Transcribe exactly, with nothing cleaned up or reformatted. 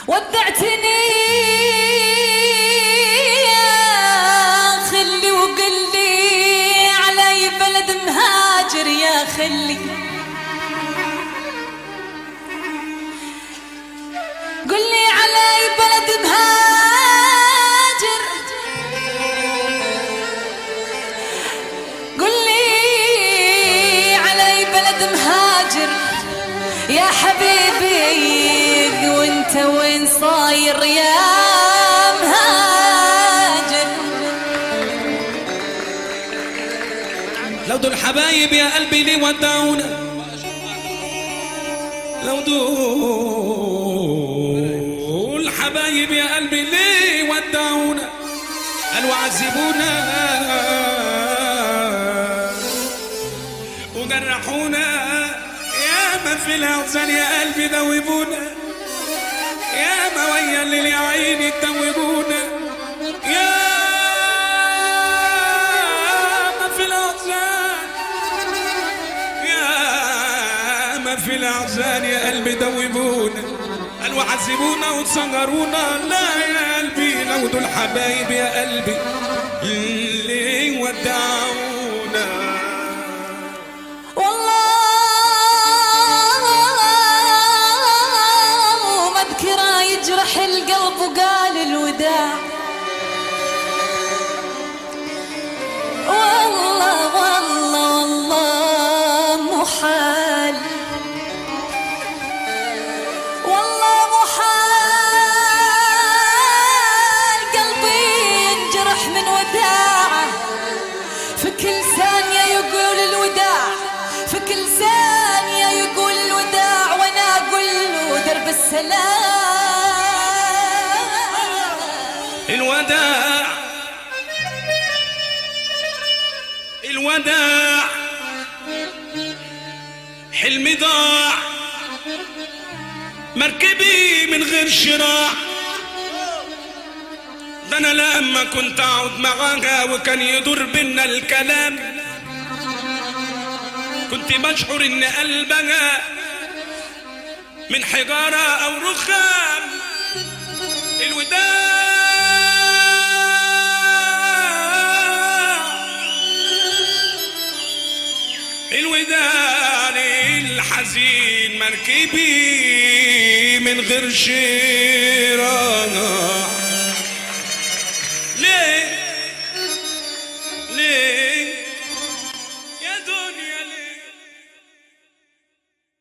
ودعتني يا خلي وقلي علي بلد مهاجر يا خلي، قلي علي بلد مهاجر، قلي علي بلد مهاجر يا حبيبي، وانت وين صاير يا مهاجر؟ لو دول حبايب يا قلبي ليه ودعونا، لو دول حبايب يا قلبي ليه ودعونا، قالوا عذبونا وجرحونا، يا ما في الأحزان يا قلبي دوبونا، يا ما ويا الليل يا عيني تدوبونا، يا ما في الأحزان، يا ما في الأحزان يا قلبي دوبونا، قالوا عذبونا وصغرونا، لا يا قلبي لو دول حبايب يا قلبي اللي ودعونا. والله مذكرة يجرح القلب وقال الوداع، والله والله والله محال، والله محال قلبي ينجرح من وداعه، في كل ثانية يقول الوداع، في كل ثانية يقول الوداع، وانا اقول له درب السلام. الوداع الوداع حلمي ضاع، مركبي من غير شراع، ده انا لما كنت اقعد معاها وكان يدور بينا الكلام، كنت بشعر ان قلبها من حجارة او رخام. الوداع الوداع الحزين، مركبي من غير شراع،